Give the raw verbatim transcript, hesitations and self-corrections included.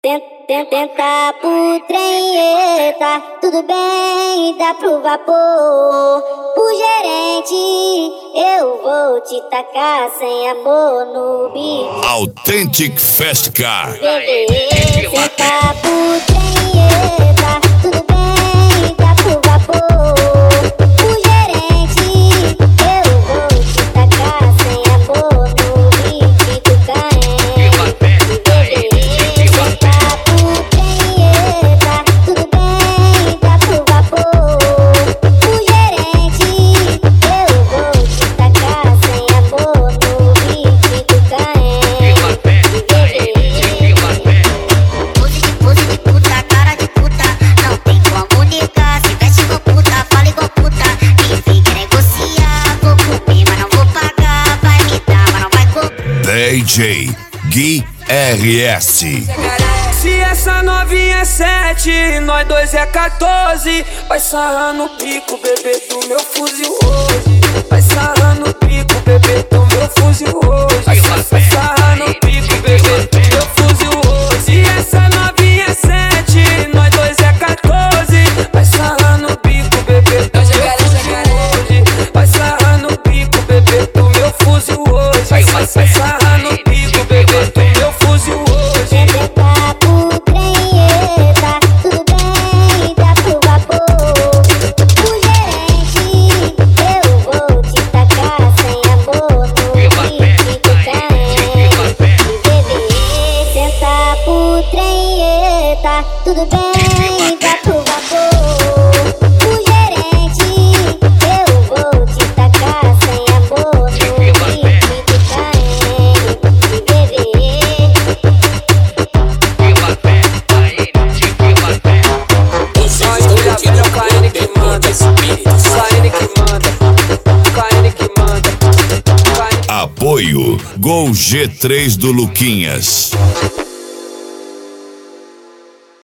Tenta pro trem, eita, tudo bem, dá pro vapor. O gerente, eu vou te tacar sem amor no beat. Authentic Fast Car. Tenta pro trem, eita, tudo bem, dá pro vapor. O gerente, eu vou te tacar sem amor no beat do Caen. D J Gui R S. Se essa novinha é sete, nós dois é quatorze. Vai sarrar no pico, bebê, do meu fuzil hoje. Vai sarrar no pico, bebê, do meu fuzil hoje. Vai sarrar no pico, bebê, do meu fuzil hoje. Se essa novinha é sete, nós dois é quatorze. Vai sarrar no pico, bebê, do meu fuzil hoje. Vai sarrar no pico, bebê, do meu fuzil hoje. Vai sarrar no pico, bebê, do meu fuzil hoje. Tudo bem, dá pro vapor. O gerente, eu vou te tacar sem amor no beat do Caen. Só ele é o Caen que manda. Caen que manda. Caen que manda. Apoio Gol G três do Luquinhas.